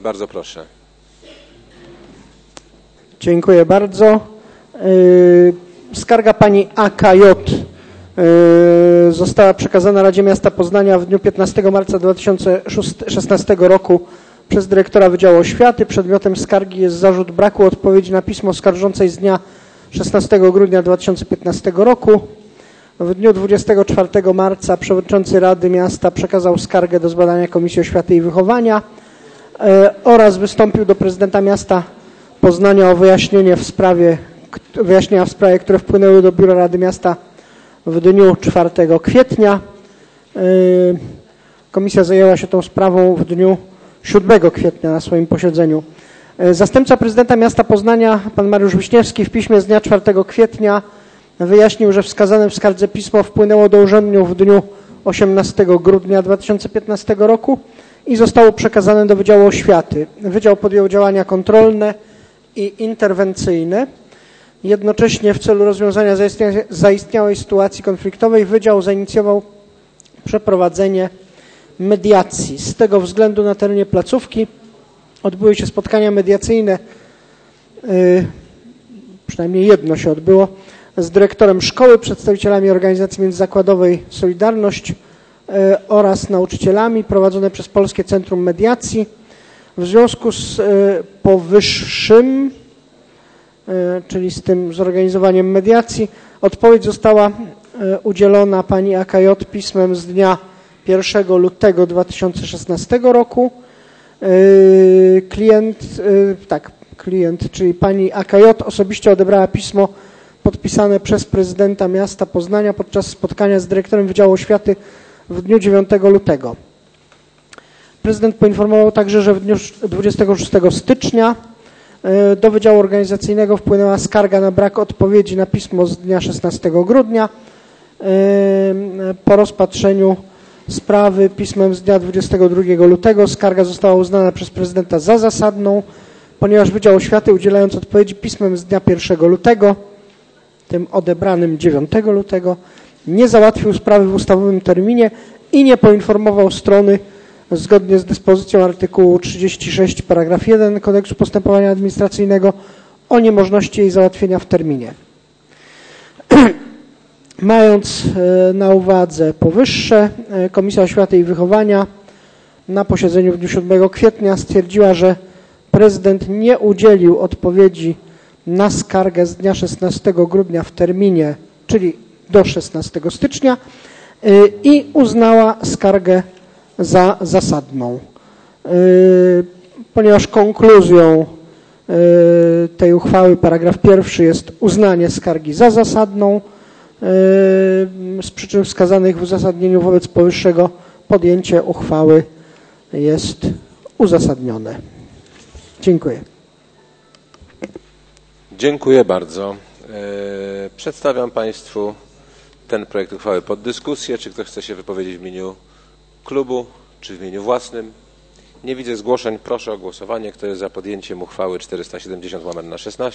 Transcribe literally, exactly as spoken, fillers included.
Bardzo proszę. Dziękuję bardzo. Skarga pani A K J została przekazana Radzie Miasta Poznania w dniu piętnastego marca dwa tysiące szesnastego roku przez dyrektora Wydziału Oświaty. Przedmiotem skargi jest zarzut braku odpowiedzi na pismo oskarżącej z dnia szesnastego grudnia dwa tysiące piętnastego roku. W dniu dwudziestego czwartego marca przewodniczący Rady Miasta przekazał skargę do zbadania Komisji Oświaty i Wychowania oraz wystąpił do prezydenta miasta Poznania o wyjaśnienie w sprawie, wyjaśnienia w sprawie, które wpłynęły do Biura Rady Miasta w dniu czwartego kwietnia. Komisja zajęła się tą sprawą w dniu siódmego kwietnia na swoim posiedzeniu. Zastępca prezydenta miasta Poznania, pan Mariusz Wiśniewski, w piśmie z dnia czwartego kwietnia wyjaśnił, że wskazane w skardze pismo wpłynęło do urzędniów w dniu osiemnastego grudnia dwa tysiące piętnastego roku i zostało przekazane do Wydziału Oświaty. Wydział podjął działania kontrolne i interwencyjne. Jednocześnie w celu rozwiązania zaistniałej sytuacji konfliktowej Wydział zainicjował przeprowadzenie mediacji. Z tego względu na terenie placówki odbyły się spotkania mediacyjne, yy, przynajmniej jedno się odbyło, z dyrektorem szkoły, przedstawicielami organizacji międzyzakładowej Solidarność yy, oraz nauczycielami, prowadzone przez Polskie Centrum Mediacji. W związku z yy, powyższym, yy, czyli z tym zorganizowaniem mediacji, odpowiedź została yy, udzielona pani A K J pismem z dnia pierwszego lutego dwa tysiące szesnastego roku. Yy, klient, yy, tak, klient, czyli pani A K J osobiście odebrała pismo podpisane przez prezydenta miasta Poznania podczas spotkania z dyrektorem Wydziału Oświaty w dniu dziewiątego lutego. Prezydent poinformował także, że w dniu dwudziestego szóstego stycznia yy, do Wydziału Organizacyjnego wpłynęła skarga na brak odpowiedzi na pismo z dnia szesnastego grudnia. Yy, po rozpatrzeniu sprawy pismem z dnia dwudziestego drugiego lutego skarga została uznana przez prezydenta za zasadną, ponieważ Wydział Oświaty, udzielając odpowiedzi pismem z dnia pierwszego lutego, tym odebranym dziewiątego lutego, nie załatwił sprawy w ustawowym terminie i nie poinformował strony zgodnie z dyspozycją artykułu trzydziestego szóstego paragraf jeden Kodeksu Postępowania Administracyjnego o niemożności jej załatwienia w terminie. Mając na uwadze powyższe, Komisja Oświaty i Wychowania na posiedzeniu w dniu siódmego kwietnia stwierdziła, że prezydent nie udzielił odpowiedzi na skargę z dnia szesnastego grudnia w terminie, czyli do szesnastego stycznia i uznała skargę za zasadną. Ponieważ konkluzją tej uchwały paragraf pierwszy jest uznanie skargi za zasadną, z przyczyn wskazanych w uzasadnieniu wobec powyższego podjęcie uchwały jest uzasadnione. Dziękuję. Dziękuję bardzo. Przedstawiam Państwu ten projekt uchwały pod dyskusję. Czy ktoś chce się wypowiedzieć w imieniu klubu, czy w imieniu własnym? Nie widzę zgłoszeń. Proszę o głosowanie. Kto jest za podjęciem uchwały czterysta siedemdziesiąt łamane na szesnaście?